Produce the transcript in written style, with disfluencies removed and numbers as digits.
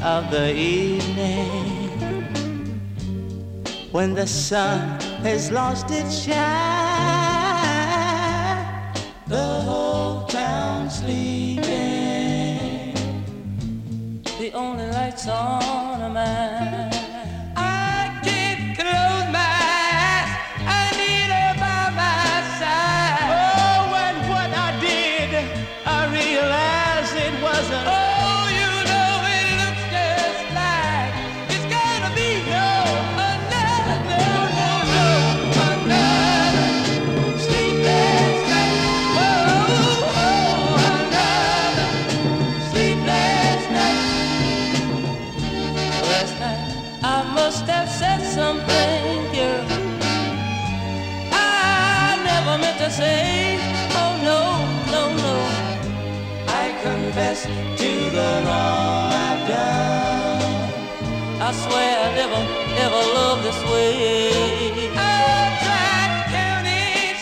of the evening, when the sun has lost its shine, the whole town's sleeping, the only lights on are mine. I can't close my eyes, I need her by my side. Oh, and what I did, I realized it wasn't. Oh, you know it looks just like it's gonna be another sleepless night. Oh, another sleepless night. Last night I must have said something, girl, I never meant to say. Oh no, no, no, I confess to the wrong I've done. I swear I never, ever loved this way. I tried